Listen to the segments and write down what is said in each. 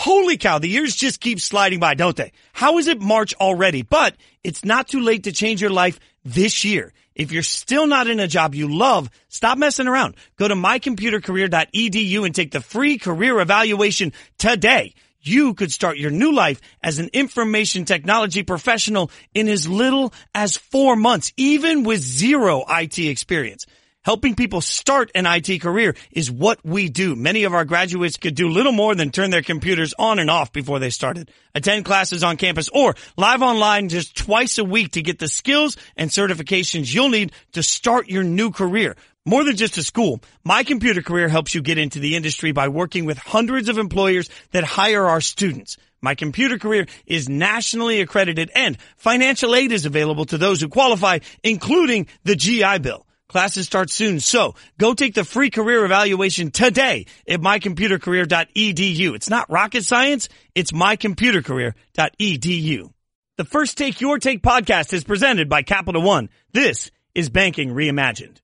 Holy cow, the years just keep sliding by, don't they? How is it March already? But it's not too late to change your life this year. If you're still not in a job you love, stop messing around. Go to mycomputercareer.edu and take the free career evaluation today. You could start your new life as an information technology professional in as little as 4 months, even with zero IT experience. Helping people start an IT career is what we do. Many of our graduates could do little more than turn their computers on and off before they started. Attend classes on campus or live online just twice a week to get the skills and certifications you'll need to start your new career. More than just a school, My Computer Career helps you get into the industry by working with hundreds of employers that hire our students. My Computer Career is nationally accredited and financial aid is available to those who qualify, including the GI Bill. Classes start soon, so go take the free career evaluation today at mycomputercareer.edu. It's not rocket science, it's mycomputercareer.edu. The First Take Your Take podcast is presented by Capital One. This is Banking Reimagined.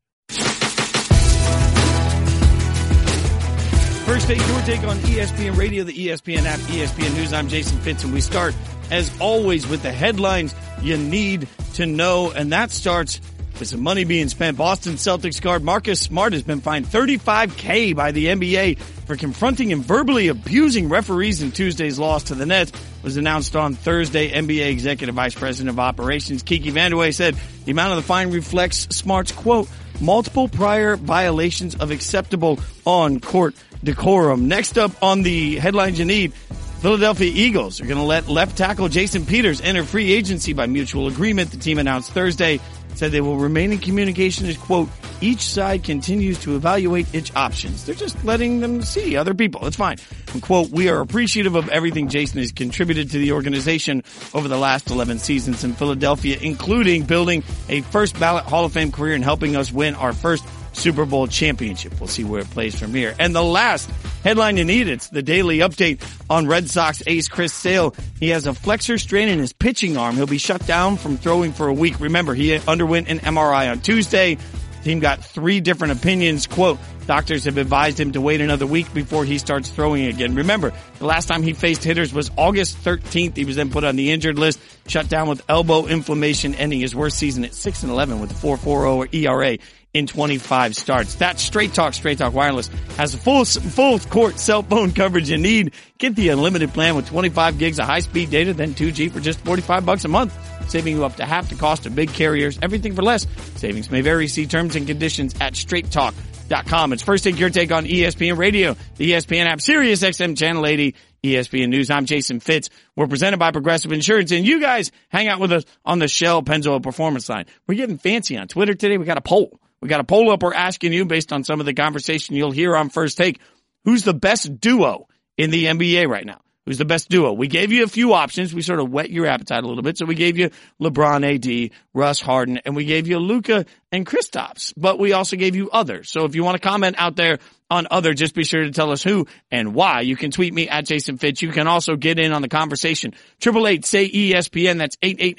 First Take Your Take on ESPN Radio, the ESPN app, ESPN News. I'm Jason Fitz, and we start, as always, with the headlines you need to know, and that starts with some money being spent. Boston Celtics guard Marcus Smart has been fined $35,000 by the NBA for confronting and verbally abusing referees in Tuesday's loss to the Nets. Was announced on Thursday. NBA Executive Vice President of Operations Kiki Vandeweghe said the amount of the fine reflects Smart's, quote, multiple prior violations of acceptable on-court decorum. Next up on the headlines you need, Philadelphia Eagles are going to let left tackle Jason Peters enter free agency by mutual agreement. The team announced Thursday said they will remain in communication as, quote, each side continues to evaluate its options. They're just letting them see other people. It's fine. And, quote, we are appreciative of everything Jason has contributed to the organization over the last 11 seasons in Philadelphia, including building a first ballot Hall of Fame career and helping us win our first Super Bowl championship. We'll see where it plays from here. And the last headline you need, it's the daily update on Red Sox ace Chris Sale. He has a flexor strain in his pitching arm. He'll be shut down from throwing for a week. Remember, he underwent an MRI on Tuesday. The team got 3 different opinions. Quote, doctors have advised him to wait another week before he starts throwing again. Remember, the last time he faced hitters was August 13th. He was then put on the injured list, shut down with elbow inflammation, ending his worst season at 6-11 with a 4.40 ERA in 25 starts. That's Straight Talk. Straight Talk Wireless has a full court cell phone coverage you need. Get the unlimited plan with 25 gigs of high-speed data, then 2G for just $45 a month, saving you up to half the cost of big carriers. Everything for less. Savings may vary. See terms and conditions at straighttalk.com. It's First Take Your Take on ESPN Radio, the ESPN app, Sirius XM Channel 80, ESPN News. I'm Jason Fitz. We're presented by Progressive Insurance, and you guys hang out with us on the Shell Pennzoil Performance Line. We're getting fancy on Twitter today. We got a poll. We got a poll up. We're asking you, based on some of the conversation you'll hear on First Take, who's the best duo in the NBA right now? Who's the best duo? We gave you a few options. We sort of whet your appetite a little bit. So we gave you LeBron, AD, Russ, Harden, and we gave you Luka and Kristaps. But we also gave you others. So if you want to comment out there on other, just be sure to tell us who and why. You can tweet me at Jason Fitz. You can also get in on the conversation. 888-SAY-ESPN. That's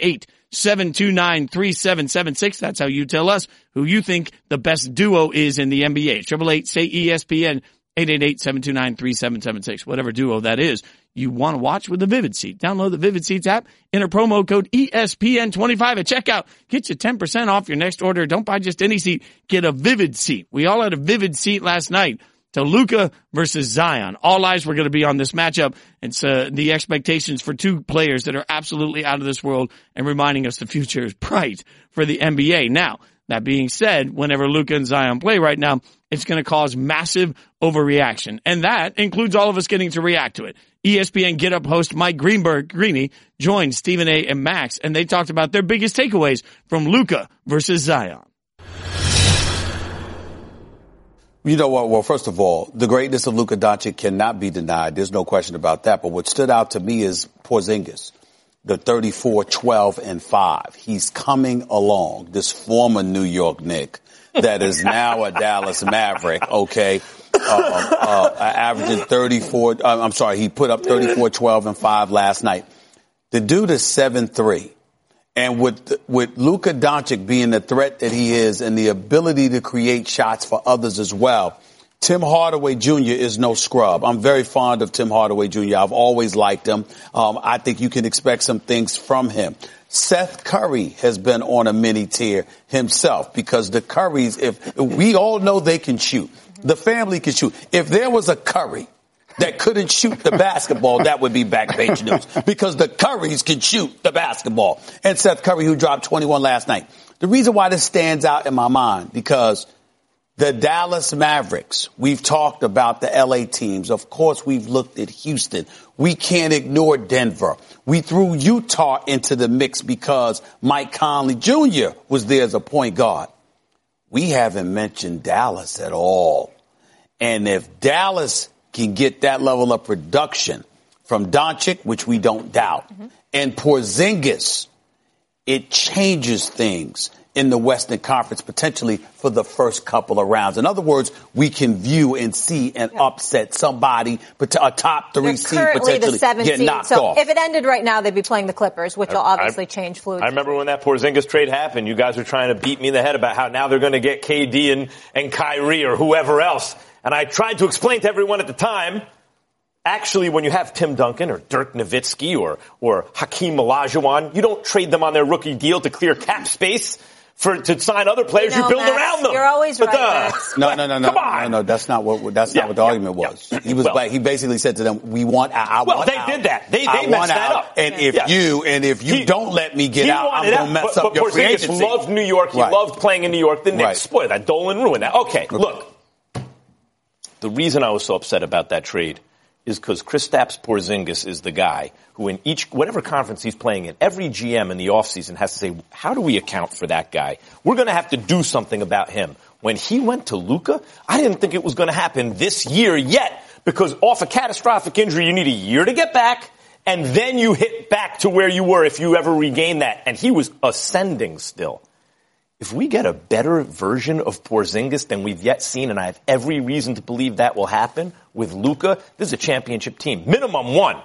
888-729-3776. That's how you tell us who you think the best duo is in the NBA. 888-SAY-ESPN. 888-729-3776. Whatever duo that is you want to watch with the Vivid Seat. Download the Vivid Seats app. Enter promo code ESPN25 at checkout. Get you 10% off your next order. Don't buy just any seat. Get a Vivid Seat. We all had a Vivid Seat last night to Luka versus Zion. All eyes were going to be on this matchup. It's the expectations for 2 players that are absolutely out of this world and reminding us the future is bright for the NBA. Now, that being said, whenever Luka and Zion play right now, it's going to cause massive overreaction. And that includes all of us getting to react to it. ESPN Get Up host Mike Greeny joined Stephen A. and Max, and they talked about their biggest takeaways from Luka versus Zion. You know what? Well, first of all, the greatness of Luka Doncic cannot be denied. There's no question about that. But what stood out to me is Porzingis, the 34, 12, and 5. He's coming along, this former New York Knick that is now a Dallas Maverick, okay? Averaging 34, he put up 34, 12, and 5 last night. The dude is 7'3". And with Luka Doncic being the threat that he is and the ability to create shots for others as well, Tim Hardaway Jr. is no scrub. I'm very fond of Tim Hardaway Jr. I've always liked him. I think you can expect some things from him. Seth Curry has been on a mini tear himself because the Currys, if we all know they can shoot, the family can shoot. If there was a Curry that couldn't shoot the basketball, that would be Backpage News because the Currys can shoot the basketball. And Seth Curry, who dropped 21 last night. The reason why this stands out in my mind, because the Dallas Mavericks, we've talked about the LA teams. Of course, we've looked at Houston. We can't ignore Denver. We threw Utah into the mix because Mike Conley Jr. was there as a point guard. We haven't mentioned Dallas at all. And if Dallas can get that level of production from Doncic, which we don't doubt, and Porzingis, it changes things in the Western Conference, potentially for the first couple of rounds. In other words, we can view and see and upset somebody, but a top three seed potentially get knocked off. If it ended right now, they'd be playing the Clippers, which will obviously change fluid. I remember when that Porzingis trade happened, you guys were trying to beat me in the head about how now they're going to get KD and Kyrie or whoever else. And I tried to explain to everyone at the time, actually, when you have Tim Duncan or Dirk Nowitzki or Hakeem Olajuwon, you don't trade them on their rookie deal to clear cap space to sign other players. You build Max, around them. You're always right, Max. No. Come on. No, that's not what the argument was. He basically said to them, we want out. Well, they did that. They messed that up. And if you don't let me get out, I'm going to mess up your free agency. Porzingis loved New York. He loved playing in New York. The Knicks spoiled that. Dolan ruined that. Okay, look. The reason I was so upset about that trade is because Kristaps Porzingis is the guy who in whatever conference he's playing in, every GM in the offseason has to say, how do we account for that guy? We're going to have to do something about him. When he went to Luka, I didn't think it was going to happen this year yet, because off a catastrophic injury, you need a year to get back, and then you hit back to where you were if you ever regain that. And he was ascending still. If we get a better version of Porzingis than we've yet seen, and I have every reason to believe that will happen with Luka, this is a championship team. Minimum one.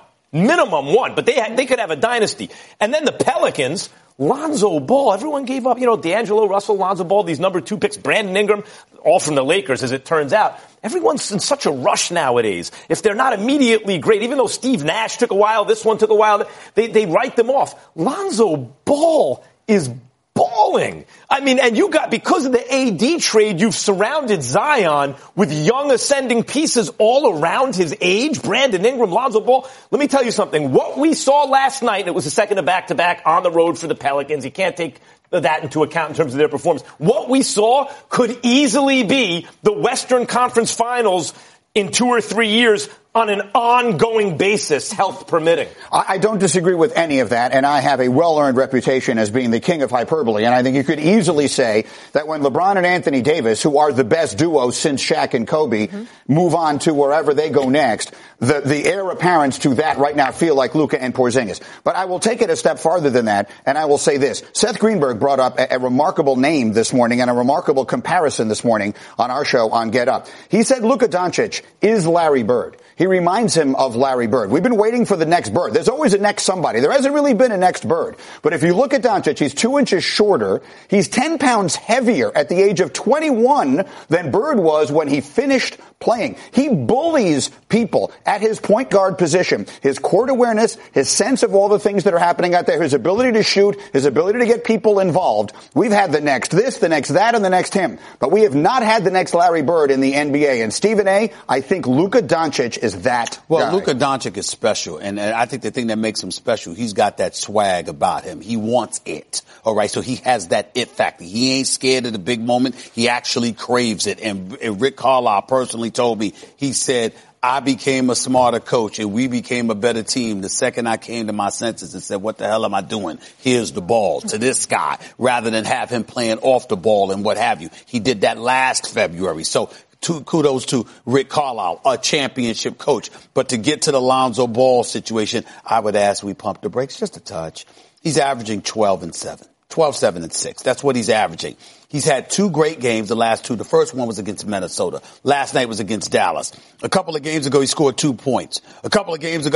But they could have a dynasty. And then the Pelicans, Lonzo Ball, everyone gave up, D'Angelo Russell, Lonzo Ball, these number 2 picks, Brandon Ingram, all from the Lakers, as it turns out. Everyone's in such a rush nowadays. If they're not immediately great, even though Steve Nash took a while, this one took a while, they write them off. Lonzo Ball is balling. I mean, and because of the AD trade, you've surrounded Zion with young ascending pieces all around his age. Brandon Ingram, Lonzo Ball. Let me tell you something. What we saw last night, it was the second of back-to-back on the road for the Pelicans. You can't take that into account in terms of their performance. What we saw could easily be the Western Conference Finals in 2 or 3 years on an ongoing basis, health permitting. I don't disagree with any of that, and I have a well-earned reputation as being the king of hyperbole, and I think you could easily say that when LeBron and Anthony Davis, who are the best duo since Shaq and Kobe, move on to wherever they go next, the heir apparents to that right now feel like Luka and Porzingis. But I will take it a step farther than that, and I will say this. Seth Greenberg brought up a remarkable name this morning and a remarkable comparison this morning on our show on Get Up. He said Luka Doncic is Larry Bird. He reminds him of Larry Bird. We've been waiting for the next Bird. There's always a next somebody. There hasn't really been a next Bird. But if you look at Doncic, he's 2 inches shorter. He's 10 pounds heavier at the age of 21 than Bird was when he finished playing. He bullies people at his point guard position. His court awareness, his sense of all the things that are happening out there, his ability to shoot, his ability to get people involved. We've had the next this, the next that, and the next him. But we have not had the next Larry Bird in the NBA. And Stephen A., I think Luka Doncic is that guy. Luka Doncic is special, and I think the thing that makes him special, he's got that swag about him. He wants it, all right? So he has that it factor. He ain't scared of the big moment. He actually craves it. And Rick Carlisle personally told me, he said, I became a smarter coach and we became a better team the second I came to my senses and said, what the hell am I doing? Here's the ball to this guy, rather than have him playing off the ball and what have you. He did that last February. So kudos to Rick Carlisle, a championship coach. But to get to the Lonzo Ball situation, I would ask we pump the brakes just a touch. He's averaging 12-7. 12-7-6. That's what he's averaging. He's had 2 great games, the last 2. The first one was against Minnesota. Last night was against Dallas. A couple of games ago, he scored 2 points. A couple of games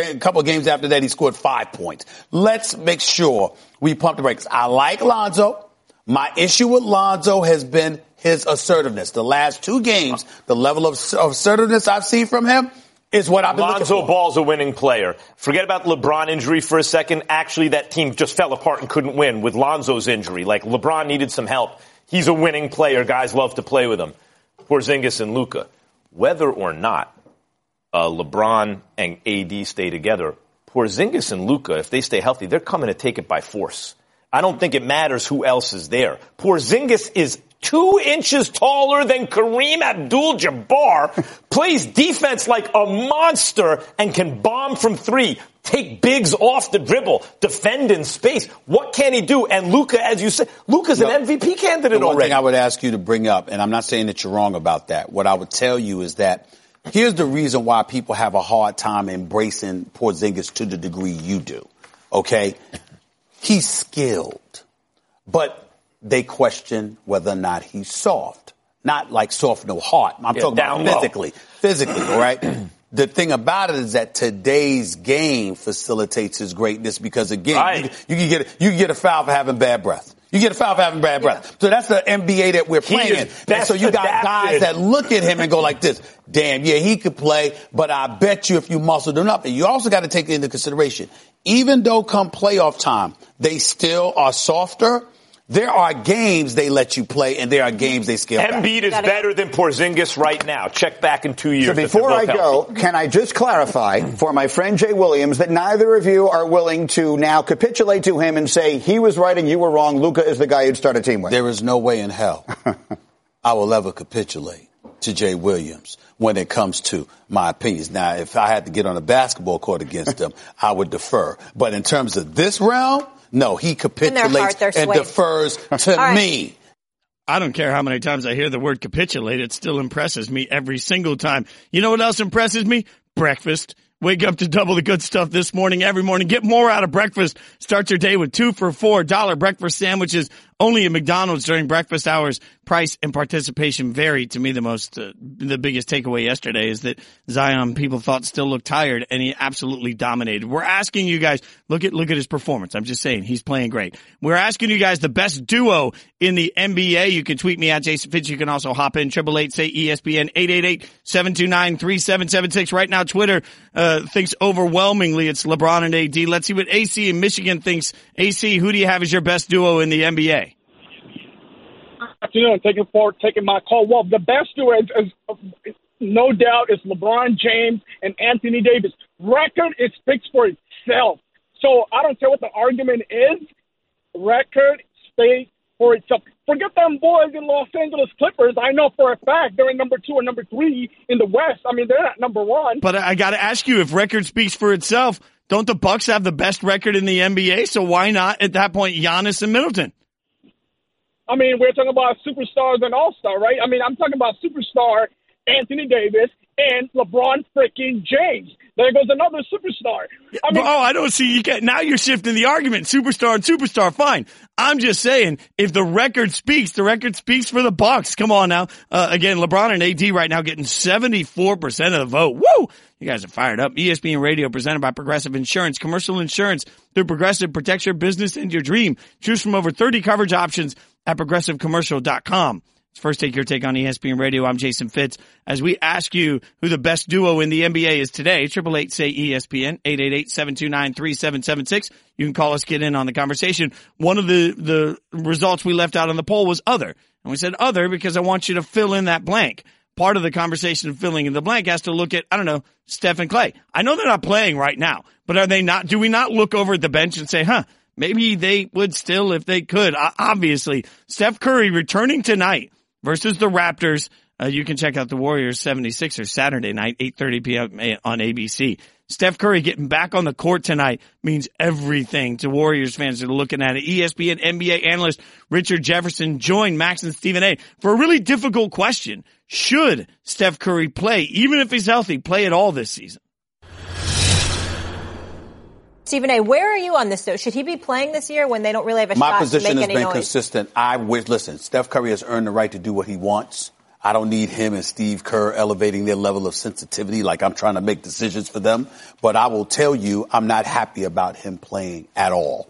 after that, he scored 5 points. Let's make sure we pump the brakes. I like Lonzo. My issue with Lonzo has been his assertiveness. The last 2 games, the level of assertiveness I've seen from him is what I've been looking for. Lonzo Ball's a winning player. Forget about the LeBron injury for a second. Actually, that team just fell apart and couldn't win with Lonzo's injury. Like, LeBron needed some help. He's a winning player. Guys love to play with him. Porzingis and Luka. Whether or not LeBron and AD stay together, Porzingis and Luka, if they stay healthy, they're coming to take it by force. I don't think it matters who else is there. Porzingis is 2 inches taller than Kareem Abdul-Jabbar, plays defense like a monster, and can bomb from 3, take bigs off the dribble, defend in space. What can he do? And Luka, as you said, Luka's an MVP candidate already. One thing I would ask you to bring up, and I'm not saying that you're wrong about that, what I would tell you is that here's the reason why people have a hard time embracing Porzingis to the degree you do, okay? He's skilled, but they question whether or not he's soft. Not like soft, no heart. I'm talking about physically, all right? The thing about it is that today's game facilitates his greatness because, again, you can get a foul for having bad breath. You get a foul for having bad breath. So that's the NBA that we're playing in. And so you got guys that look at him and go like this, damn, yeah, he could play, but I bet you if you muscled him up. And you also got to take into consideration, even though come playoff time, they still are softer. There are games they let you play, and there are games they scale back. Embiid is better than Porzingis right now. Check back in 2 years. So before I go, can I just clarify for my friend Jay Williams that neither of you are willing to now capitulate to him and say he was right and you were wrong, Luka is the guy you'd start a team with? There is no way in hell I will ever capitulate to Jay Williams when it comes to my opinions. Now, if I had to get on a basketball court against him, I would defer. But in terms of this realm, no, he capitulates and defers to me. I don't care how many times I hear the word capitulate. It still impresses me every single time. You know what else impresses me? Breakfast. Wake up to double the good stuff this morning, every morning. Get more out of breakfast. Start your day with 2 for $4 breakfast sandwiches only at McDonald's during breakfast hours. Price and participation vary. To me, the biggest takeaway yesterday is that Zion, people thought, still looked tired, and he absolutely dominated. We're asking you guys, look at his performance. I'm just saying, he's playing great. We're asking you guys the best duo in the NBA. You can tweet me at Jason Fitz. You can also hop in 888-SAY-ESPN 888-729-3776. Right now, Twitter thinks overwhelmingly it's LeBron and AD. Let's see what AC in Michigan thinks. AC, who do you have as your best duo in the NBA? Afternoon, taking my call. Well, the best duo is no doubt is LeBron James and Anthony Davis. Record, it speaks for itself. So I don't care what the argument is. Record speaks for itself. Forget them boys in Los Angeles Clippers. I know for a fact they're in number 2 or number 3 in the West. I mean, they're not number 1. But I got to ask you, if record speaks for itself, don't the Bucks have the best record in the NBA? So why not, at that point, Giannis and Middleton? I mean, we're talking about superstars and all-star, right? I mean, I'm talking about superstar Anthony Davis and LeBron freaking James. There goes another superstar. I mean, I don't see. Now you're shifting the argument. Superstar and superstar, fine. I'm just saying, if the record speaks for the Bucks. Come on now. Again, LeBron and AD right now getting 74% of the vote. Woo! You guys are fired up. ESPN Radio presented by Progressive Insurance. Commercial insurance through Progressive protects your business and your dream. Choose from over 30 coverage options at ProgressiveCommercial.com. First Take Your Take on ESPN Radio. I'm Jason Fitz. As we ask you who the best duo in the NBA is today, 888-SAY-ESPN, 888-729-3776. You can call us, get in on the conversation. One of the results we left out on the poll was other. And we said other because I want you to fill in that blank. Part of the conversation of filling in the blank has to look at, Steph and Clay. I know they're not playing right now, but are they not? Do we not look over at the bench and say, maybe they would still if they could? Obviously, Steph Curry returning tonight versus the Raptors. You can check out the Warriors 76ers Saturday night, 8:30 p.m. on ABC. Steph Curry getting back on the court tonight means everything to Warriors fans that are looking at it. ESPN NBA analyst Richard Jefferson joined Max and Stephen A. for a really difficult question. Should Steph Curry play, even if he's healthy, play at all this season? Stephen A., where are you on this, though? Should he be playing this year when they don't really have a shot to make any noise? My position has been consistent. Listen, Steph Curry has earned the right to do what he wants. I don't need him and Steve Kerr elevating their level of sensitivity like I'm trying to make decisions for them. But I will tell you, I'm not happy about him playing at all.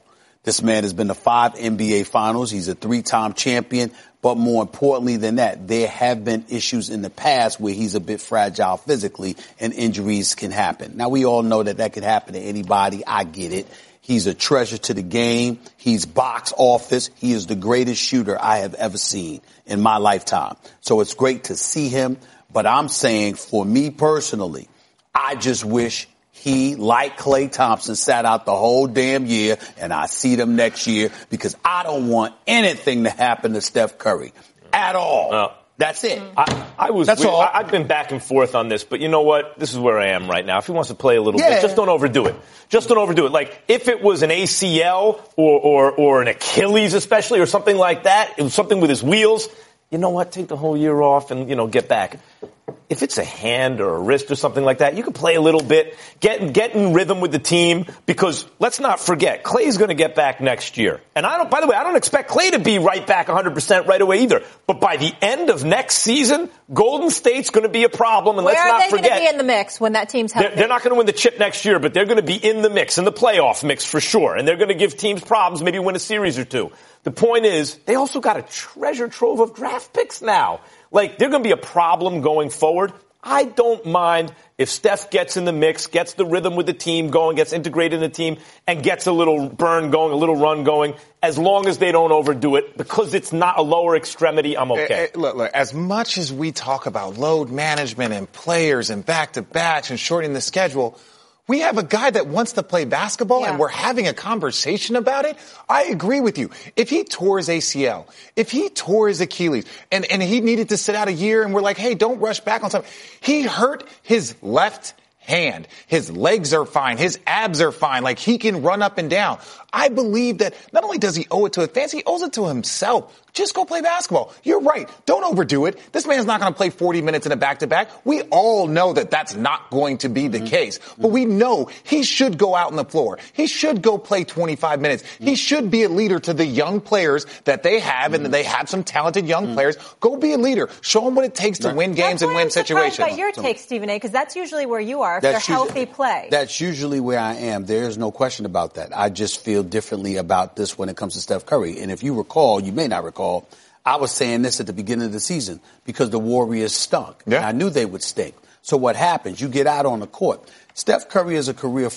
This man has been to 5 NBA finals. He's a 3-time champion. But more importantly than that, there have been issues in the past where he's a bit fragile physically and injuries can happen. Now, we all know that can happen to anybody. I get it. He's a treasure to the game. He's box office. He is the greatest shooter I have ever seen in my lifetime. So it's great to see him. But I'm saying for me personally, I just wish he, like Klay Thompson, sat out the whole damn year, and I see them next year because I don't want anything to happen to Steph Curry at all. That's it. That's all. I've been back and forth on this, but you know what? This is where I am right now. If he wants to play a little bit, just don't overdo it. Just don't overdo it. Like, if it was an ACL or an Achilles especially or something like that, it was something with his wheels, you know what? Take the whole year off and, get back. If it's a hand or a wrist or something like that, you can play a little bit, get in rhythm with the team, because let's not forget, Klay's going to get back next year. And by the way, I don't expect Klay to be right back 100% right away either. But by the end of next season, Golden State's going to be a problem. And let's not forget. Where are they going to be in the mix when that team's healthy? They're not going to win the chip next year, but they're going to be in the mix, in the playoff mix for sure. And they're going to give teams problems, maybe win a series or two. The point is, they also got a treasure trove of draft picks now. Like, they're going to be a problem going forward. I don't mind if Steph gets in the mix, gets the rhythm with the team going, gets integrated in the team, and gets a little burn going, a little run going, as long as they don't overdo it, because it's not a lower extremity, I'm okay. Look, as much as we talk about load management and players and back-to-backs and shortening the schedule, we have a guy that wants to play basketball, and we're having a conversation about it. I agree with you. If he tore his ACL, if he tore his Achilles, and he needed to sit out a year, and we're like, hey, don't rush back on something. He hurt his left hand. His legs are fine. His abs are fine. Like, he can run up and down. I believe that not only does he owe it to his fans, he owes it to himself. Just go play basketball. You're right. Don't overdo it. This man's not going to play 40 minutes in a back-to-back. We all know that that's not going to be the case. But we know he should go out on the floor. He should go play 25 minutes. He should be a leader to the young players that they have, and that they have some talented young players. Go be a leader. Show them what it takes to win games and win situations. That's why your take, Stephen A., because that's usually where you are if they're healthy play. That's usually where I am. There is no question about that. I just feel differently about this when it comes to Steph Curry. And if you recall, you may not recall, I was saying this at the beginning of the season because the Warriors stunk. Yeah. And I knew they would stink. So what happens? You get out on the court. Steph Curry is a career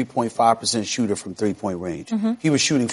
43.5% shooter from three-point range. He was shooting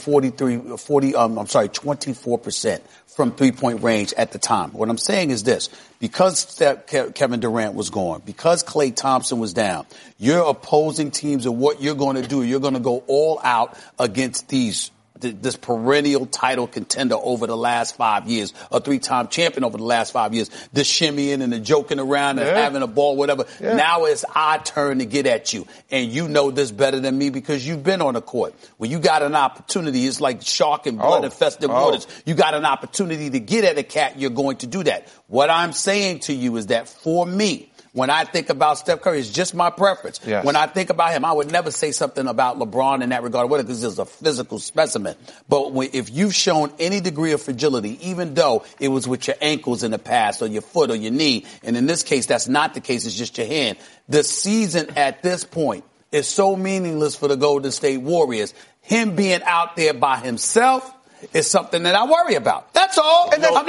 24% from three-point range at the time. What I'm saying is this. Because Kevin Durant was gone, because Klay Thompson was down, your opposing teams and what you're going to do, you're going to go all out against this perennial title contender over the last 5 years, a 3-time champion over the last 5 years, the shimmying and the joking around and having a ball, whatever. Yeah. Now it's our turn to get at you. And you know this better than me because you've been on the court. When you got an opportunity, it's like shark and blood-infested waters. You got an opportunity to get at a cat, you're going to do that. What I'm saying to you is that for me, when I think about Steph Curry, it's just my preference. Yes. When I think about him, I would never say something about LeBron in that regard, because he's a physical specimen. But if you've shown any degree of fragility, even though it was with your ankles in the past or your foot or your knee, and in this case, that's not the case, it's just your hand. The season at this point is so meaningless for the Golden State Warriors. Him being out there by himself is something that I worry about. That's all. And I'm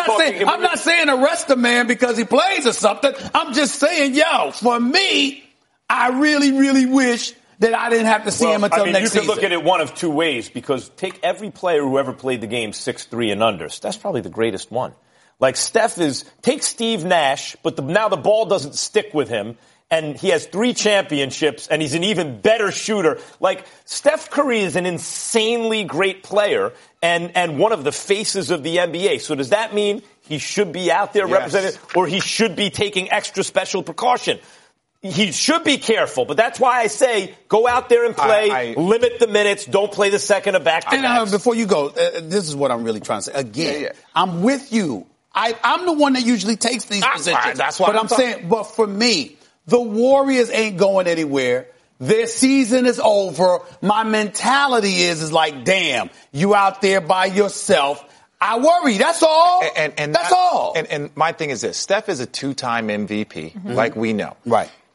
not saying arrest the man because he plays or something. I'm just saying, for me, I really, really wish that I didn't have to see him until next season. You could look at it one of two ways, because take every player who ever played the game 6'3" and under. That's probably the greatest one. Like take Steve Nash, but now the ball doesn't stick with him. And he has 3 championships, and he's an even better shooter. Like, Steph Curry is an insanely great player and one of the faces of the NBA. So does that mean he should be out there represented, or he should be taking extra special precaution? He should be careful, but that's why I say go out there and play, limit the minutes, don't play the second of back-to-backs. And before you go, this is what I'm really trying to say. Again, I'm with you. I'm the one that usually takes these positions. That's why I'm saying, but for me, the Warriors ain't going anywhere. Their season is over. My mentality is like, damn, you out there by yourself. I worry. That's all. And that's all. And my thing is this. Steph is a 2-time MVP, like we know. Right.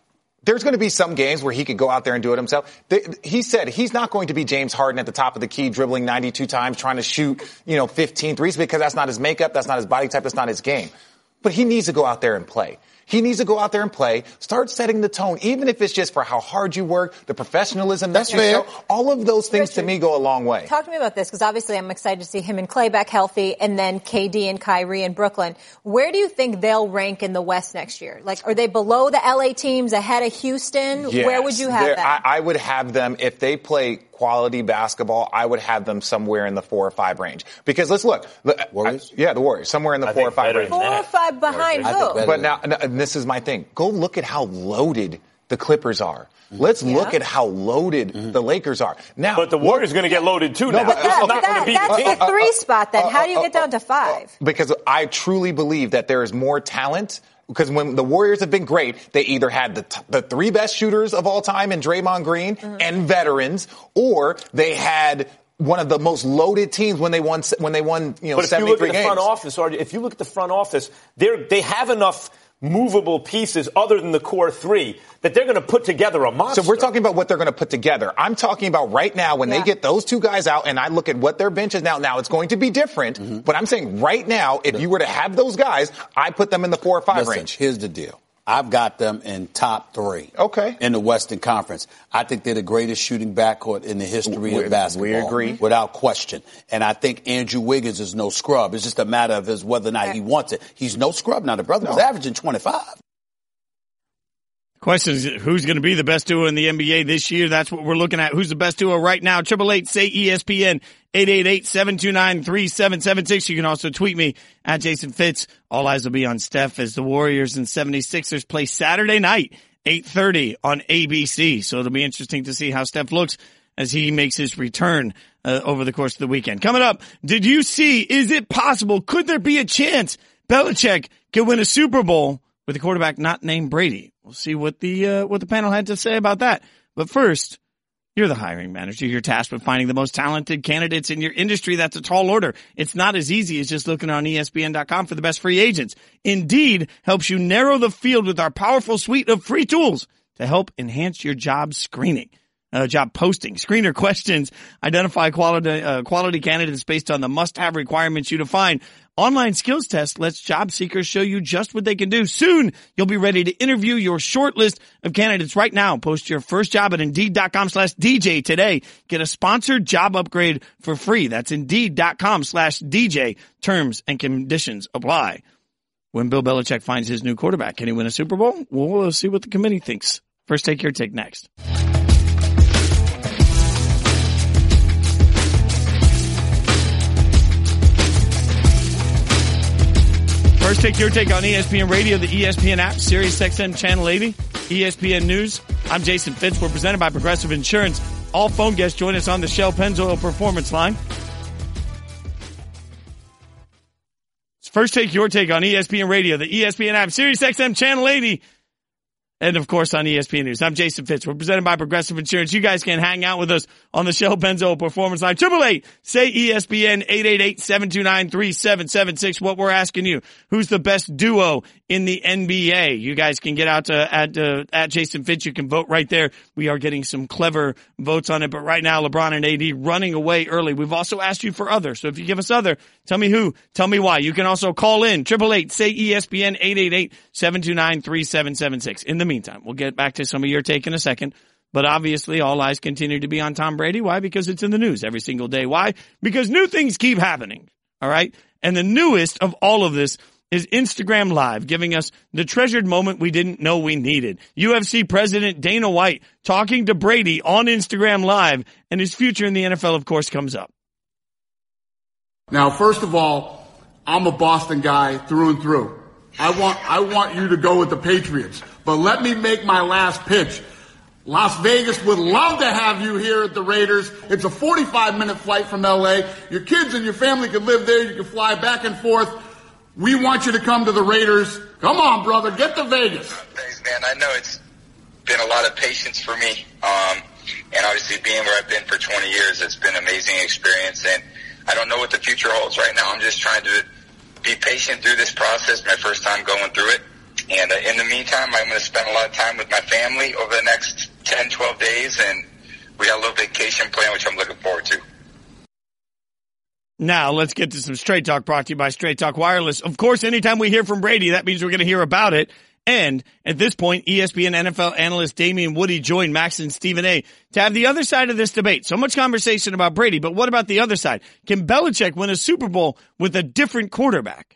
there's going to be some games where he could go out there and do it himself. He said he's not going to be James Harden at the top of the key, dribbling 92 times, trying to shoot, 15 threes, because that's not his makeup, that's not his body type, that's not his game. But he needs to go out there and play. He needs to go out there and play, start setting the tone, even if it's just for how hard you work, the professionalism that you show. All of those things to me go a long way. Talk to me about this, because obviously I'm excited to see him and Clay back healthy, and then KD and Kyrie in Brooklyn. Where do you think they'll rank in the West next year? Like, are they below the LA teams, ahead of Houston? Yes, where would you have them? I would have them, if they play quality basketball, I would have them somewhere in the 4 or 5 range. Because let's look. Warriors? The Warriors. Somewhere in the 4 or 5 range. 4 or 5 behind who? But now, this is my thing. Go look at how loaded the Clippers are. Let's look at how loaded the Lakers are. Now, but the Warriors are going to get loaded too now. That's the 3 spot then. How do you get down to 5? Because I truly believe that there is more talent. Because when the Warriors have been great, they either had the 3 best shooters of all time in Draymond Green and veterans, or they had one of the most loaded teams when they won, but if 73 you look at the games. front office, if you look at the front office, they have enough movable pieces other than the core 3 that they're going to put together a monster. So we're talking about what they're going to put together. I'm talking about right now when they get those 2 guys out and I look at what their bench is now. Now it's going to be different, but I'm saying right now, if you were to have those guys, I put them in the 4 or 5 range. Here's the deal. I've got them in top 3. Okay. In the Western Conference. I think they're the greatest shooting backcourt in the history of basketball. We agree. Without question. And I think Andrew Wiggins is no scrub. It's just a matter of whether or not he wants it. He's no scrub. Now, the brother was averaging 25. Question is, who's going to be the best duo in the NBA this year? That's what we're looking at. Who's the best duo right now? 888-SAY-ESPN, 888-729-3776. You can also tweet me at Jason Fitz. All eyes will be on Steph as the Warriors and 76ers play Saturday night, 8:30 on ABC. So it'll be interesting to see how Steph looks as he makes his return over the course of the weekend. Coming up, did you see, is it possible, could there be a chance Belichick could win a Super Bowl with a quarterback not named Brady? We'll see what the panel had to say about that. But first, you're the hiring manager. You're tasked with finding the most talented candidates in your industry. That's a tall order. It's not as easy as just looking on ESPN.com for the best free agents. Indeed helps you narrow the field with our powerful suite of free tools to help enhance your job screening. Job posting. Screener questions identify quality candidates based on the must-have requirements you define. Online skills test lets job seekers show you just what they can do. Soon, you'll be ready to interview your short list of candidates right now. Post your first job at Indeed.com/DJ today. Get a sponsored job upgrade for free. That's Indeed.com/DJ. Terms and conditions apply. When Bill Belichick finds his new quarterback, can he win a Super Bowl? We'll see what the committee thinks. First Take Your Take next. First Take Your Take on ESPN Radio, the ESPN app, Sirius XM Channel 80, ESPN News. I'm Jason Fitz. We're presented by Progressive Insurance. All phone guests join us on the Shell Pennzoil Performance Line. It's First Take Your Take on ESPN Radio, the ESPN app, Sirius XM Channel 80, and of course on ESPN News. I'm Jason Fitz. We're presented by Progressive Insurance. You guys can hang out with us on the Shell Pennzoil Performance Line. 888-SAY-ESPN, 888-729-3776. What we're asking you, who's the best duo in the NBA? You guys can get out to at Jason Fitz. You can vote right there. We are getting some clever votes on it. But right now, LeBron and AD running away early. We've also asked you for other. So if you give us other, tell me who, tell me why. You can also call in 888-SAY-ESPN, 888-729-3776. In the meantime, we'll get back to some of your take in a second. But obviously, all eyes continue to be on Tom Brady. Why? Because it's in the news every single day. Why? Because new things keep happening. All right? And the newest of all of this is Instagram Live, giving us the treasured moment we didn't know we needed. UFC President Dana White talking to Brady on Instagram Live, and his future in the NFL, of course, comes up. Now, first of all, I'm a Boston guy through and through. I want you to go with the Patriots. But let me make my last pitch. Las Vegas would love to have you here at the Raiders. It's a 45-minute flight from L.A. Your kids and your family can live there. You can fly back and forth. We want you to come to the Raiders. Come on, brother. Get to Vegas. Thanks, man. I know it's been a lot of patience for me. And obviously being where I've been for 20 years, it's been an amazing experience. And I don't know what the future holds right now. I'm just trying to be patient through this process. My first time going through it. And in the meantime, I'm going to spend a lot of time with my family over the next 10, 12 days, and we got a little vacation plan, which I'm looking forward to. Now, let's get to some Straight Talk brought to you by Straight Talk Wireless. Of course, anytime we hear from Brady, that means we're going to hear about it. And at this point, ESPN NFL analyst Damian Woody joined Max and Stephen A. to have the other side of this debate. So much conversation about Brady, but what about the other side? Can Belichick win a Super Bowl with a different quarterback?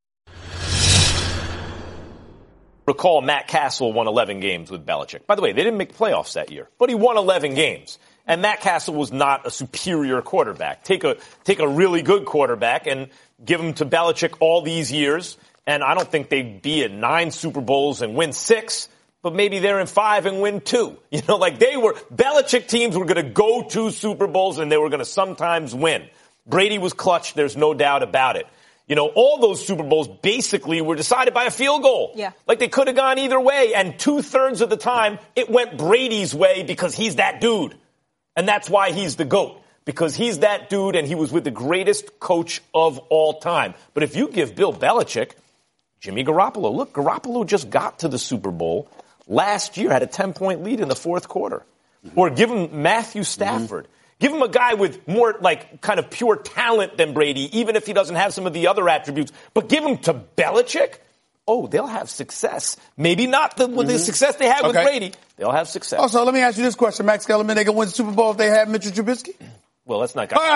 Recall Matt Castle won 11 games with Belichick. By the way, they didn't make playoffs that year, but he won 11 games. And Matt Castle was not a superior quarterback. Take a really good quarterback and give him to Belichick all these years, and I don't think they'd be at 9 Super Bowls and win 6, but maybe they're in 5 and win 2. You know, like Belichick teams were going to go to Super Bowls and they were going to sometimes win. Brady was clutch, there's no doubt about it. You know, all those Super Bowls basically were decided by a field goal. Yeah. Like they could have gone either way, and 2/3 of the time it went Brady's way because he's that dude. And that's why he's the GOAT, because he's that dude and he was with the greatest coach of all time. But if you give Bill Belichick, Jimmy Garoppolo, look, Garoppolo just got to the Super Bowl last year, had a 10-point lead in the fourth quarter. Or give him Matthew Stafford. Give him a guy with more, like, kind of pure talent than Brady, even if he doesn't have some of the other attributes. But give him to Belichick, oh, they'll have success. Maybe not with the success they had with Brady. They'll have success. Also, let me ask you this question, Max Kellerman. They can win the Super Bowl if they have Mitchell Trubisky? Well, let's not get No.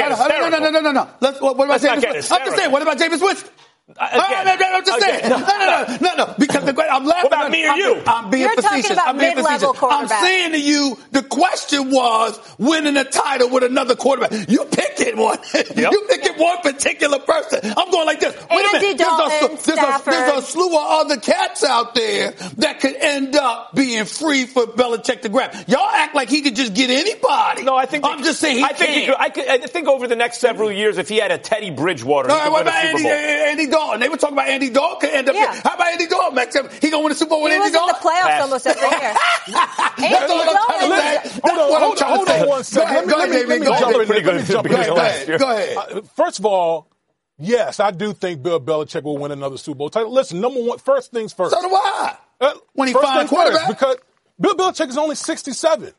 What about Jameis Winston? I'm just saying, what about Jameis Winston? I'm just saying. No. Because I'm laughing. What about me or you? I'm being facetious. About mid-level I'm saying to you, the question was winning a title with another quarterback. You picking one. Yep. You picking one particular person. I'm going like this. Wait a minute. There's a slew of other cats out there that could end up being free for Belichick to grab. Y'all act like he could just get anybody. No, I think I'm just saying I think over the next several years, if he had a Teddy Bridgewater, he could win a Super Bowl. Andy Dalton. They were talking about Andy Dalton could end up. Yeah. How about Andy Dalton, Max? He gonna win a Super Bowl with Andy Dalton? He was in the playoffs almost every year. Hold on one second. Go ahead. First of all, yes, I do think Bill Belichick will win another Super Bowl title. Listen, number one, first things first. So do I. When he finds quarterback. Because Bill Belichick is only 67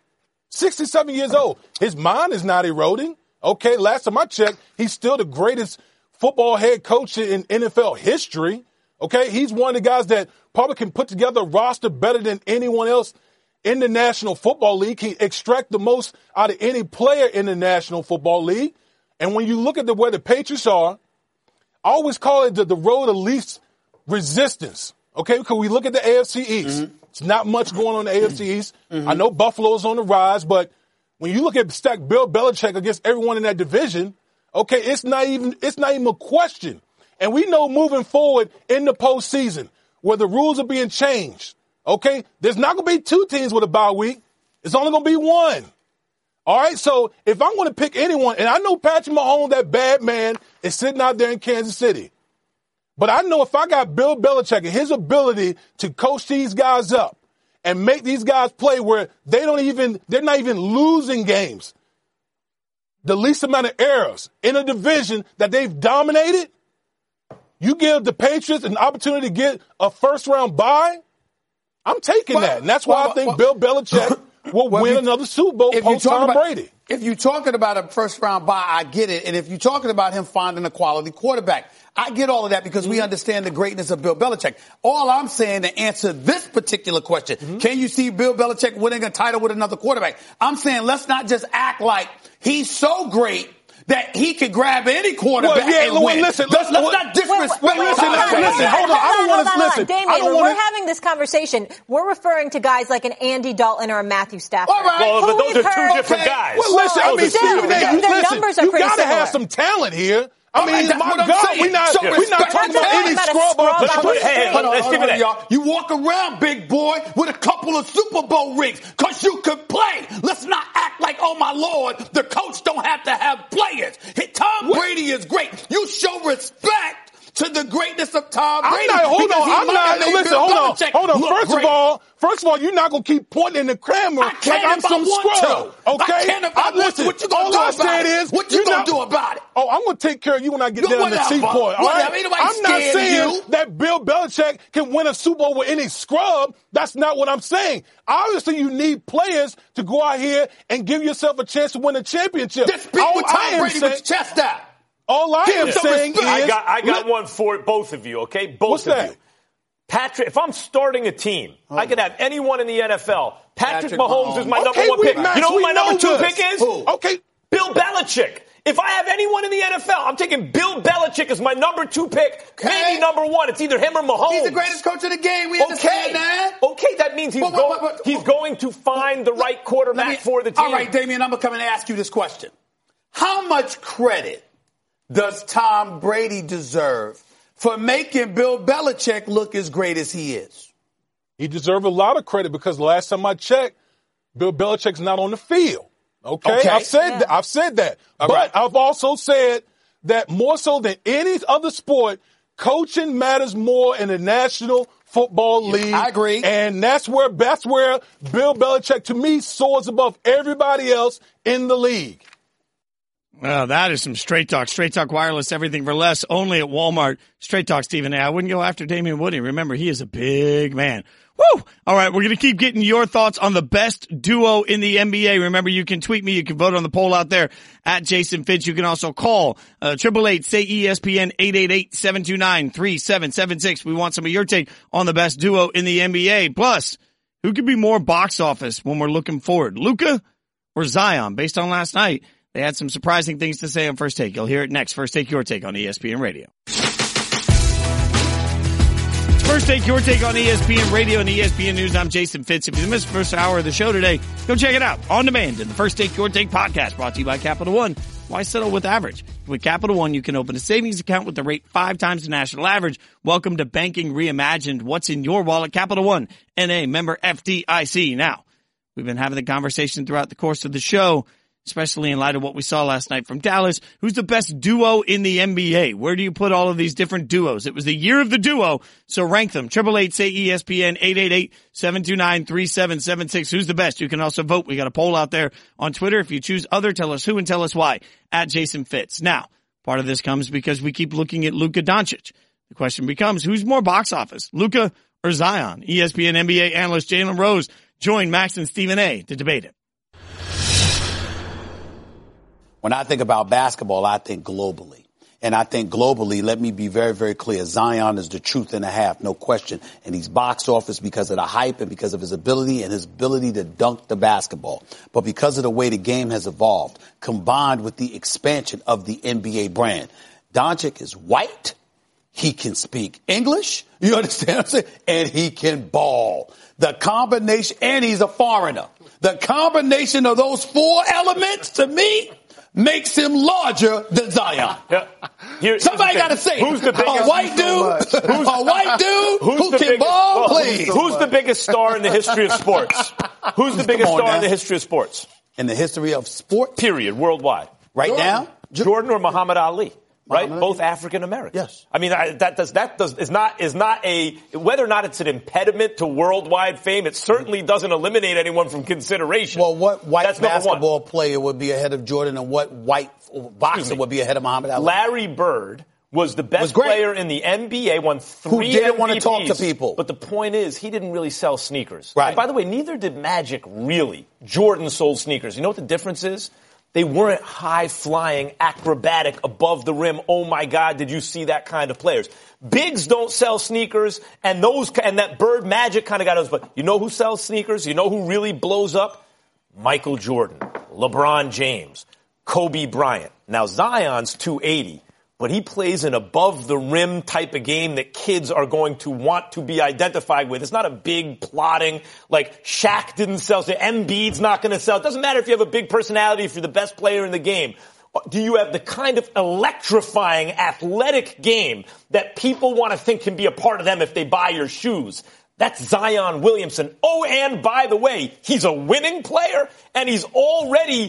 years old. His mind is not eroding. Okay, last time I checked, he's still the greatest football head coach in NFL history. Okay, he's one of the guys that probably can put together a roster better than anyone else in the National Football League. He extract the most out of any player in the National Football League. And when you look at where the Patriots are, I always call it the road of least resistance. Okay, because we look at the AFC East. Mm-hmm. It's not much going on in the AFC East. Mm-hmm. I know Buffalo's on the rise, but when you look at stack Bill Belichick against everyone in that division, okay, it's not even a question. And we know moving forward in the postseason where the rules are being changed, okay, there's not going to be 2 teams with a bye week. It's only going to be 1. All right, so if I'm going to pick anyone, and I know Patrick Mahomes, that bad man, is sitting out there in Kansas City. But I know if I got Bill Belichick and his ability to coach these guys up and make these guys play where they're not even losing games, the least amount of errors in a division that they've dominated, you give the Patriots an opportunity to get a first-round bye, I'm taking that. And that's why I think Bill Belichick will win another Super Bowl post Tom Brady. If you're talking about a first-round bye, I get it. And if you're talking about him finding a quality quarterback, I get all of that because we understand the greatness of Bill Belichick. All I'm saying to answer this particular question, can you see Bill Belichick winning a title with another quarterback? I'm saying let's not just act like he's so great that he could grab any quarterback and win. Listen, let's not disrespect. Listen, hold on. I don't want to listen. Damian, when we're having this conversation, we're referring to guys like an Andy Dalton or a Matthew Stafford. All right. Well, but those are 2 different guys. Well, listen, I mean, the numbers are you pretty got to similar. have some talent here. I mean, that's my what I'm God, saying. we're not talking about any scrub up. You walk around, big boy, with a couple of Super Bowl rings because you could play. Let's not act like, oh, my Lord, the coach don't have to have players. Tom Brady is great. You show respect to the greatness greatness of Tom Brady. Hold on. First of all, you're not going to keep pointing in the camera like I'm some scrub. Okay? I can if I want to. What you going to do about it? What you going to do about it? Oh, I'm going to take care of you when I get down to the seaport. All right? I'm not saying that Bill Belichick can win a Super Bowl with any scrub. That's not what I'm saying. Obviously, you need players to go out here and give yourself a chance to win a championship. Just speak with Tom Brady with your chest out. All I am saying is... I got one for both of you, okay? Both of you. Patrick, if I'm starting a team, I could have anyone in the NFL. Patrick Mahomes is my number one pick. You know who my number two pick is? Who? Okay. Bill Belichick. If I have anyone in the NFL, I'm taking Bill Belichick as my number two pick, maybe number one. It's either him or Mahomes. He's the greatest coach in the game. We understand that. Okay, that means he's going to find the right quarterback for the team. All right, Damian, I'm going to come and ask you this question. How much credit does Tom Brady deserve for making Bill Belichick look as great as he is? He deserves a lot of credit because the last time I checked, Bill Belichick's not on the field. Okay. I've said that. But I've also said that more so than any other sport, coaching matters more in the National Football League. I agree. And that's where Bill Belichick, to me, soars above everybody else in the league. Well, that is some Straight Talk. Straight Talk Wireless, everything for less, only at Walmart. Straight Talk, Stephen A. I wouldn't go after Damian Woody. Remember, he is a big man. Woo! All right, we're going to keep getting your thoughts on the best duo in the NBA. Remember, you can tweet me. You can vote on the poll out there at Jason Fitz. You can also call 888-SAY-ESPN 888-729-3776. We want some of your take on the best duo in the NBA. Plus, who could be more box office when we're looking forward, Luka or Zion? Based on last night, they had some surprising things to say on First Take. You'll hear it next. First Take, your take on ESPN Radio. First Take, your take on ESPN Radio and ESPN News. I'm Jason Fitz. If you missed the first hour of the show today, go check it out on demand in the First Take, your take podcast brought to you by Capital One. Why settle with average? With Capital One, you can open a savings account with the rate 5 times the national average. Welcome to banking reimagined. What's in your wallet? Capital One, NA, member FDIC. Now, we've been having the conversation throughout the course of the show, especially in light of what we saw last night from Dallas. Who's the best duo in the NBA? Where do you put all of these different duos? It was the year of the duo, so rank them. 888-SAY-ESPN, 888-729-3776. Who's the best? You can also vote. We got a poll out there on Twitter. If you choose other, tell us who and tell us why, at Jason Fitz. Now, part of this comes because we keep looking at Luka Doncic. The question becomes, who's more box office, Luka or Zion? ESPN NBA analyst Jalen Rose joined Max and Stephen A. to debate it. When I think about basketball, I think globally. And I think globally, let me be very, very clear. Zion is the truth and a half, no question. And he's box office because of the hype and because of his ability to dunk the basketball. But because of the way the game has evolved, combined with the expansion of the NBA brand, Doncic is white. He can speak English. You understand what I'm saying? And he can ball. The combination, and he's a foreigner. The combination of those 4 elements, to me, makes him larger than Zion. Somebody got to say, who's the biggest, a white dude who can ball, please. Who's the biggest star in the history of sports? Who's the biggest star in the history of sports? In the history of sport? Period, worldwide. Right now? Jordan or Muhammad Ali. Right? Both African Americans. Yes. I mean, is not whether or not it's an impediment to worldwide fame, it certainly doesn't eliminate anyone from consideration. Well, what white basketball player would be ahead of Jordan and what white boxer would be ahead of Muhammad Ali? Larry Bird was the best player in the NBA, won 3 Who didn't MVPs, want to talk to people. But the point is, he didn't really sell sneakers. Right. And by the way, neither did Magic really. Jordan sold sneakers. You know what the difference is? They weren't high-flying, acrobatic, above the rim. Oh my God, did you see that kind of players? Bigs don't sell sneakers, and that Bird Magic kind of got us. But you know who sells sneakers? You know who really blows up? Michael Jordan, LeBron James, Kobe Bryant. Now Zion's 280, but he plays an above-the-rim type of game that kids are going to want to be identified with. It's not a big plotting, like Shaq didn't sell, so Embiid's not going to sell. It doesn't matter if you have a big personality, if you're the best player in the game. Do you have the kind of electrifying athletic game that people want to think can be a part of them if they buy your shoes? That's Zion Williamson. Oh, and by the way, he's a winning player, and he's already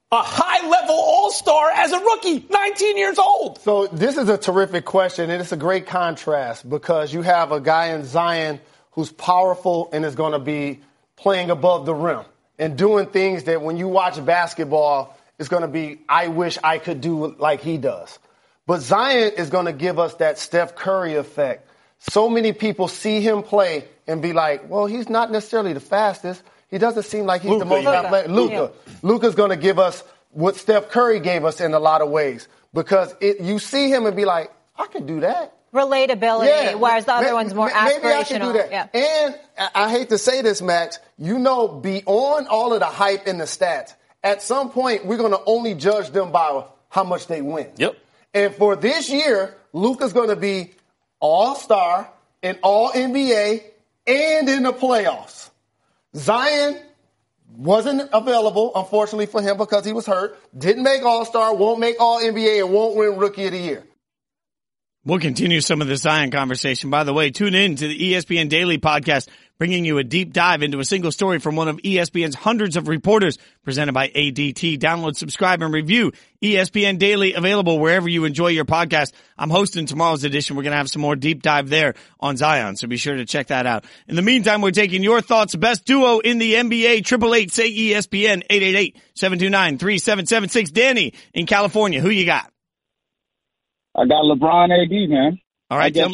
a high-level all-star as a rookie, 19 years old? So this is a terrific question, and it's a great contrast because you have a guy in Zion who's powerful and is going to be playing above the rim and doing things that when you watch basketball, it's going to be, I wish I could do like he does. But Zion is going to give us that Steph Curry effect. So many people see him play and be like, well, he's not necessarily the fastest. He doesn't seem like he's the most athletic. Luka's going to give us what Steph Curry gave us in a lot of ways because you see him and be like, I can do that. Relatability, whereas the other one's more aspirational. Maybe I can do that. Yeah. And I hate to say this, Max, beyond all of the hype and the stats, at some point we're going to only judge them by how much they win. Yep. And for this year, Luka's going to be all-star and all-NBA and in the playoffs. Zion wasn't available, unfortunately for him, because he was hurt. Didn't make all-star, won't make all-NBA, and won't win Rookie of the Year. We'll continue some of the Zion conversation. By the way, tune in to the ESPN Daily podcast, bringing you a deep dive into a single story from one of ESPN's hundreds of reporters, presented by ADT. Download, subscribe, and review ESPN Daily, available wherever you enjoy your podcast. I'm hosting tomorrow's edition. We're going to have some more deep dive there on Zion, so be sure to check that out. In the meantime, we're taking your thoughts. Best duo in the NBA, 888-SAY-ESPN, 888-729-3776. Danny in California, who you got? I got LeBron AD, man. All right. I guess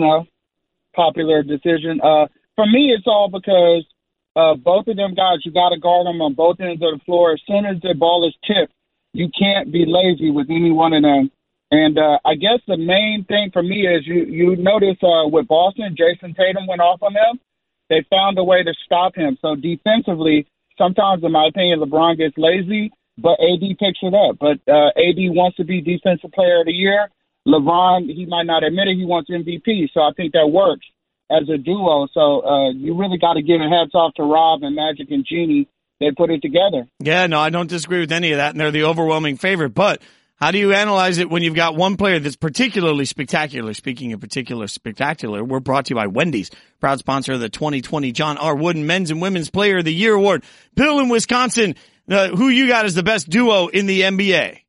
popular decision. For me, it's all because both of them guys, you got to guard them on both ends of the floor. As soon as the ball is tipped, you can't be lazy with any one of them. And I guess the main thing for me is you notice with Boston, Jason Tatum went off on them. They found a way to stop him. So defensively, sometimes, in my opinion, LeBron gets lazy, but AD picks it up. But AD wants to be Defensive Player of the Year. LeBron, he might not admit it, he wants MVP. So I think that works as a duo. So you really got to give a hats off to Rob and Magic and Jeannie. They put it together. Yeah, no, I don't disagree with any of that, and they're the overwhelming favorite. But how do you analyze it when you've got one player that's particularly spectacular? Speaking of particular spectacular, we're brought to you by Wendy's, proud sponsor of the 2020 John R. Wooden Men's and Women's Player of the Year Award. Bill in Wisconsin, who you got as the best duo in the NBA?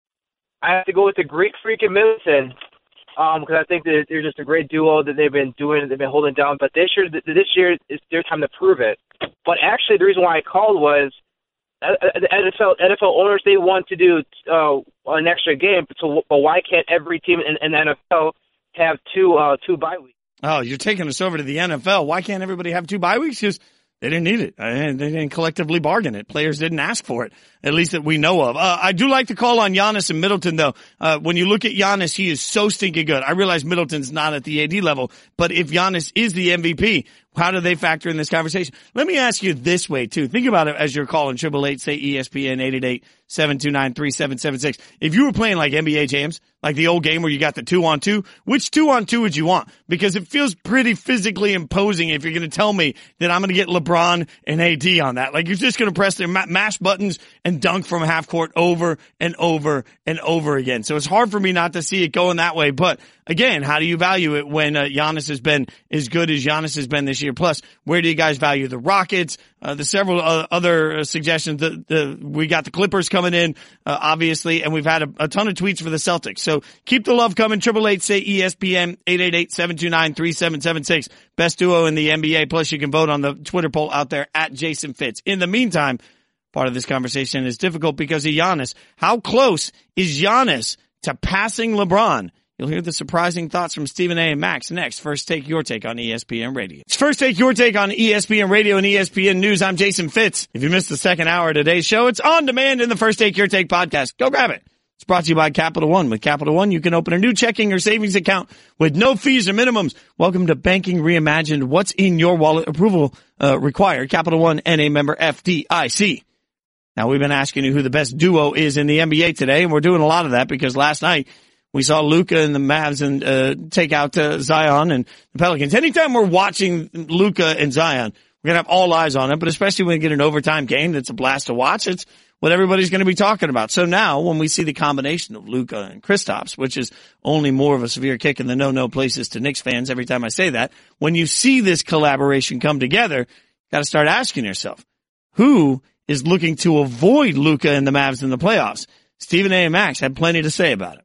I have to go with the Greek Freak and Middleton because I think that they're just a great duo that they've been holding down. But this year is their time to prove it. But actually, the reason why I called was the NFL owners, they want to do an extra game. But why can't every team in the NFL have two bye weeks? Oh, you're taking us over to the NFL. Why can't everybody have 2 bye weeks? Because they didn't need it. They didn't collectively bargain it. Players didn't ask for it, at least that we know of. I do like to call on Giannis and Middleton, though. When you look at Giannis, he is so stinking good. I realize Middleton's not at the AD level, but if Giannis is the MVP, how do they factor in this conversation? Let me ask you this way, too. Think about it as you're calling 888-SAY-ESPN, 888-729-3776. If you were playing like NBA Jams, like the old game where you got the 2-on-2, which 2-on-2 would you want? Because it feels pretty physically imposing if you're going to tell me that I'm going to get LeBron and AD on that. Like, you're just going to press their mash buttons and dunk from half court over and over and over again. So it's hard for me not to see it going that way. But again, how do you value it when Giannis has been as good as Giannis has been this year? Plus, where do you guys value the Rockets? The several other suggestions. We got the Clippers coming in, obviously, and we've had a ton of tweets for the Celtics. So keep the love coming. 888-SAY-ESPN, 888-729-3776. Best duo in the NBA. Plus, you can vote on the Twitter poll out there at Jason Fitz. In the meantime, part of this conversation is difficult because of Giannis. How close is Giannis to passing LeBron? You'll hear the surprising thoughts from Stephen A. and Max next. First Take Your Take on ESPN Radio. It's First Take Your Take on ESPN Radio and ESPN News. I'm Jason Fitz. If you missed the second hour of today's show, it's on demand in the First Take Your Take podcast. Go grab it. It's brought to you by Capital One. With Capital One, you can open a new checking or savings account with no fees or minimums. Welcome to Banking Reimagined. What's in your wallet? Approval required. Capital One, NA member FDIC. Now, we've been asking you who the best duo is in the NBA today, and we're doing a lot of that because last night we saw Luka and the Mavs and take out Zion and the Pelicans. Anytime we're watching Luka and Zion, we're going to have all eyes on it, but especially when we get an overtime game that's a blast to watch, it's what everybody's going to be talking about. So now when we see the combination of Luka and Kristaps, which is only more of a severe kick in the no-no places to Knicks fans every time I say that, when you see this collaboration come together, you got to start asking yourself, who is looking to avoid Luka and the Mavs in the playoffs. Stephen A. and Max had plenty to say about it.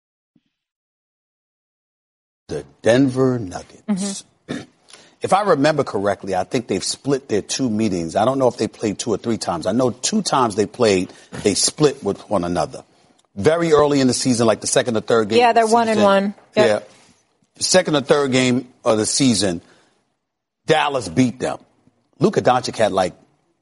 The Denver Nuggets. If I remember correctly, I think they've split their 2 meetings. I don't know if they played 2 or 3 times. I know 2 times they split with one another. Very early in the season, like the second or third game. Yeah, they're 1-1. Yep. Yeah. The second or third game of the season, Dallas beat them. Luka Doncic had like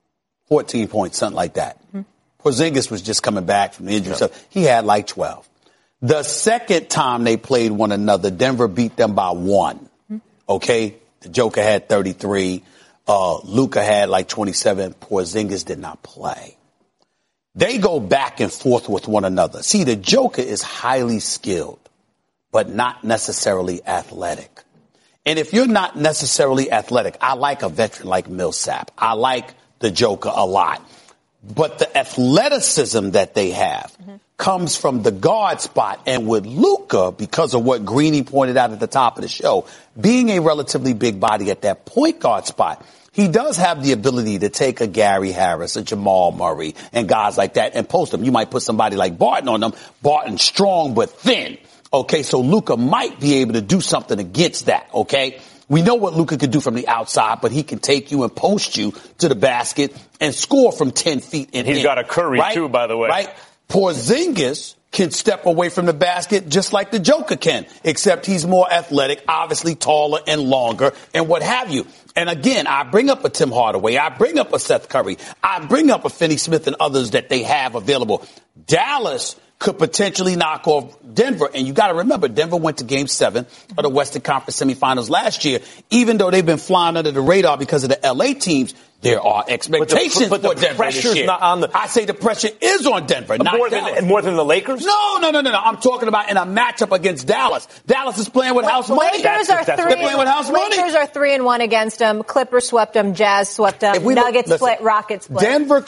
14 points, something like that. Porzingis was just coming back from the injury stuff. He had like 12. The second time they played one another, Denver beat them by 1. Okay? The Joker had 33. Luka had like 27. Porzingis did not play. They go back and forth with one another. See, the Joker is highly skilled, but not necessarily athletic. And if you're not necessarily athletic, I like a veteran like Millsap. I like the Joker a lot. But the athleticism that they have comes from the guard spot. And with Luka, because of what Greeny pointed out at the top of the show, being a relatively big body at that point guard spot, he does have the ability to take a Gary Harris, a Jamal Murray, and guys like that and post them. You might put somebody like Barton on them. Barton strong but thin. Okay, so Luka might be able to do something against that, okay? We know what Luka can do from the outside, but he can take you and post you to the basket and score from 10 feet. And he's got a Curry, right? Too, by the way. Right? Porzingis can step away from the basket just like the Joker can, except he's more athletic, obviously taller and longer and what have you. And again, I bring up a Tim Hardaway. I bring up a Seth Curry. I bring up a Finney Smith and others that they have available. Dallas could potentially knock off Denver. And you got to remember, Denver went to Game 7 of the Western Conference semifinals last year. Even though they've been flying under the radar because of the L.A. teams, there are expectations for Denver this year. Not on the. I say the pressure is on Denver, not Dallas. More than the Lakers? No. I'm talking about in a matchup against Dallas. Dallas is playing with house money. They're playing with house money. Lakers are 3-1 against them. Clippers swept them. Jazz swept them. Nuggets split. Rockets split. Denver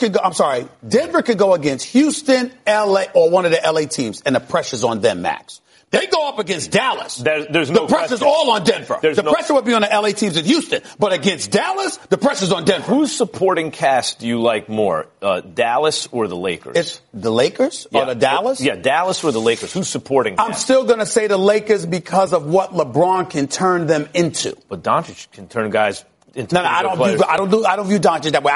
could go against Houston, L.A., or one of the L.A. teams, and the pressure's on them, Max. They go up against Dallas. There's no the pressure's all on Denver. The pressure would be on the L.A. teams in Houston. But against Dallas, the pressure's on Denver. Whose supporting cast do you like more, Dallas or the Lakers? It's the Lakers or the Dallas? Yeah, Dallas or the Lakers. Who's supporting cast? I'm still going to say the Lakers because of what LeBron can turn them into. But Doncic can turn guys into I don't view Doncic that way.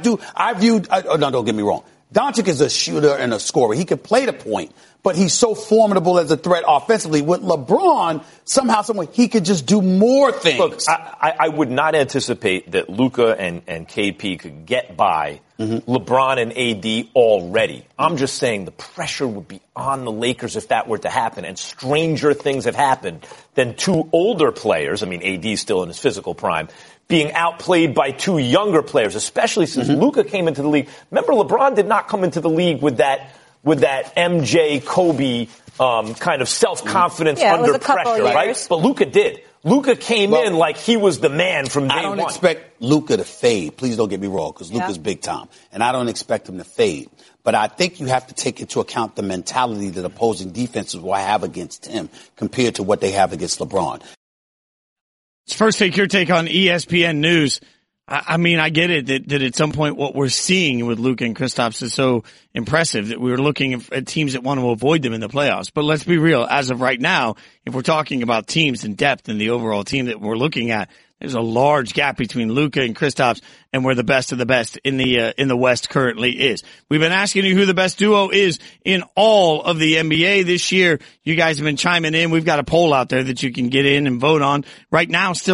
Don't get me wrong. Doncic is a shooter and a scorer. He can play the point, but he's so formidable as a threat offensively. With LeBron, somehow, some way, he could just do more things. Look, I would not anticipate that Luka and KP could get by LeBron and AD already. I'm just saying the pressure would be on the Lakers if that were to happen, and stranger things have happened than 2 older players. I mean, AD's still in his physical prime, being outplayed by 2 younger players, especially since Luka came into the league. Remember, LeBron did not come into the league with that MJ, Kobe kind of self-confidence under pressure, right? But Luka did. Luka came in like he was the man from day one. I don't expect Luka to fade. Please don't get me wrong, because Luka's big time, and I don't expect him to fade. But I think you have to take into account the mentality that opposing defenses will have against him compared to what they have against LeBron. First Take, your take on ESPN News. I mean, I get it that at some point what we're seeing with Luka and Kristaps is so impressive that we're looking at teams that want to avoid them in the playoffs. But let's be real. As of right now, if we're talking about teams and depth and the overall team that we're looking at, there's a large gap between Luka and Kristaps and where the best of the best in the West currently is. We've been asking you who the best duo is in all of the NBA this year. You guys have been chiming in. We've got a poll out there that you can get in and vote on. Right now, still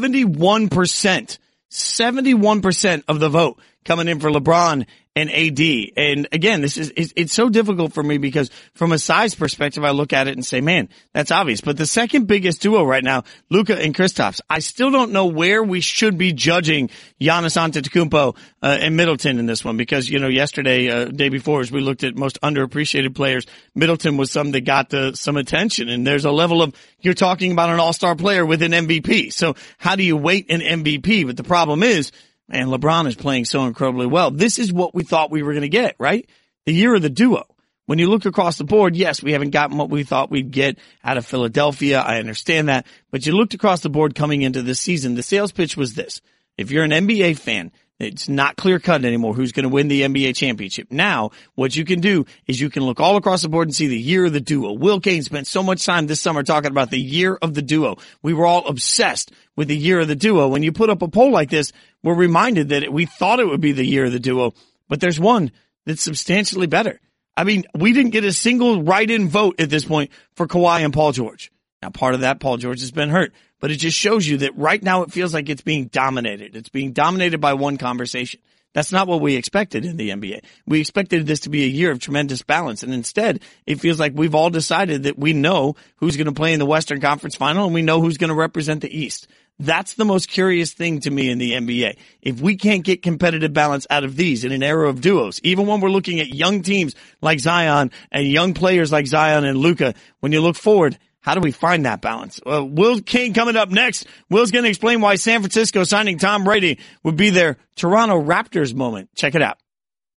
71% of the vote coming in for LeBron and AD. And again, it's so difficult for me because from a size perspective, I look at it and say, man, that's obvious. But the second biggest duo right now, Luka and Kristaps, I still don't know where we should be judging Giannis Antetokounmpo and Middleton in this one, because, yesterday, day before, as we looked at most underappreciated players, Middleton was some that got some attention. And there's a level of, you're talking about an all-star player with an MVP. So how do you weight an MVP? But the problem is, man, LeBron is playing so incredibly well. This is what we thought we were going to get, right? The year of the duo. When you look across the board, yes, we haven't gotten what we thought we'd get out of Philadelphia. I understand that. But you looked across the board coming into this season, the sales pitch was this. If you're an NBA fan, It's not clear-cut anymore who's going to win the NBA championship. Now, what you can do is you can look all across the board and see the year of the duo. Will Cain spent so much time this summer talking about the year of the duo. We were all obsessed with the year of the duo. When you put up a poll like this, we're reminded that we thought it would be the year of the duo, but there's one that's substantially better. I mean, we didn't get a single write-in vote at this point for Kawhi and Paul George. Now, part of that, Paul George has been hurt, but it just shows you that right now it feels like it's being dominated. It's being dominated by one conversation. That's not what we expected in the NBA. We expected this to be a year of tremendous balance, and instead, it feels like we've all decided that we know who's going to play in the Western Conference Final, and we know who's going to represent the East. That's the most curious thing to me in the NBA. If we can't get competitive balance out of these in an era of duos, even when we're looking at young teams like Zion and young players like Zion and Luka, when you look forward, how do we find that balance? Will Cain coming up next. Will's going to explain why San Francisco signing Tom Brady would be their Toronto Raptors moment. Check it out.